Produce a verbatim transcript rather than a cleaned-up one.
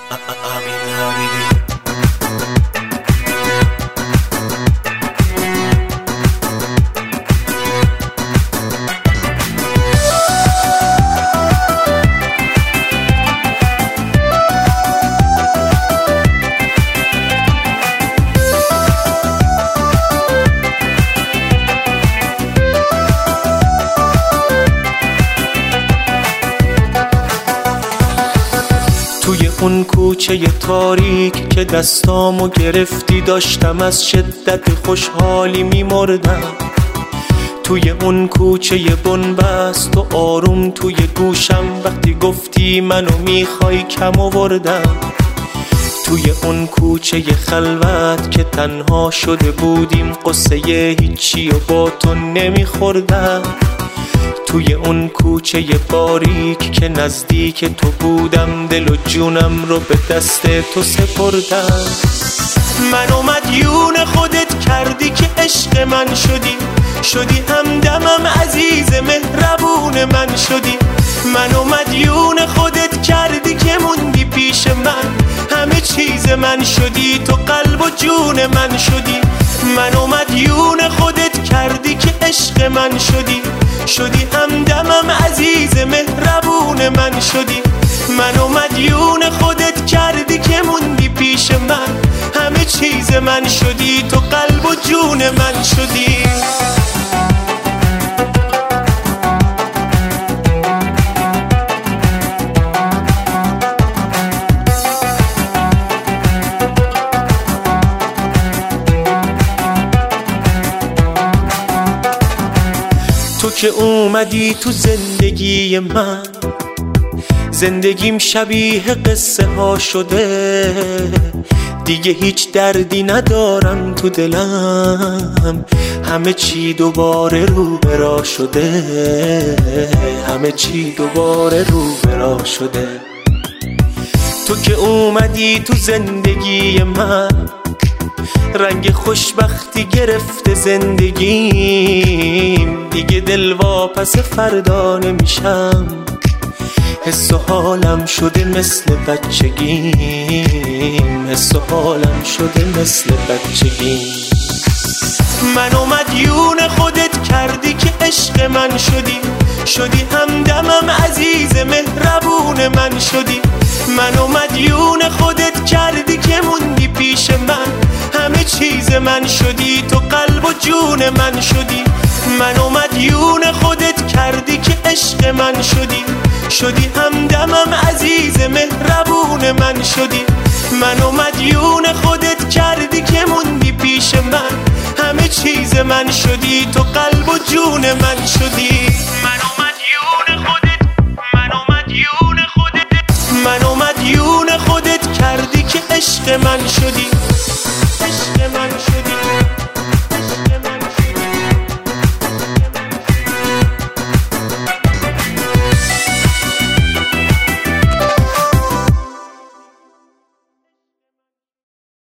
امین حبیبی. توی اون کوچه تاریک که دستامو گرفتی داشتم از شدت خوشحالی میمردم. توی اون کوچه بنبست و آروم توی گوشم وقتی گفتی منو میخوای کم آوردم. توی اون کوچه خلوت که تنها شده بودیم قصه هیچی و با تو نمیخوردم. توی اون کوچه باریک که نزدیک تو بودم دل و جونم رو به دست تو سپردم. منو مدیون خودت کردی که عشق من شدی، شدی همدمم عزیز مهربون من شدی. منو مدیون خودت کردی که موندی پیش من، همه چیز من شدی، تو قلب و جون من شدی. منو مدیون خودت کردی که عشق من شدی، شدی همدمم عزیز مهربون من شدی. منو مدیون خودت کردی که موندی پیش من، همه چیز من شدی، تو قلب و جون من شدی. تو که اومدی تو زندگی من، زندگیم شبیه قصه ها شده. دیگه هیچ دردی ندارم تو دلم، همه چی دوباره رو برا شده. همه چی دوباره رو برا شده. تو که اومدی تو زندگی من، رنگ خوشبختی گرفته زندگیم. دیگه دل واپس فردا نمیشم، حس و حالم شده مثل بچگیم. حس و حالم شده مثل بچگیم. منو مدیون خودت کردی که عشق من شدی، شدی همدمم عزیز مهربون من شدی. منو مدیون خودت کردی که موندی پیش من، همه چیز من شدی، تو قلب و جون من شدی. منو مدیون خودت کردی که عشق من شدی، شدی همدمم عزیز مهربون من شدی. منو مدیون خودت کردی که موندی پیش من، همه چیز من شدی، تو قلب و جون من شدی. منو مدیون خودت، منو مدیون خودت، منو مدیون خودت کردی که عشق من شدی،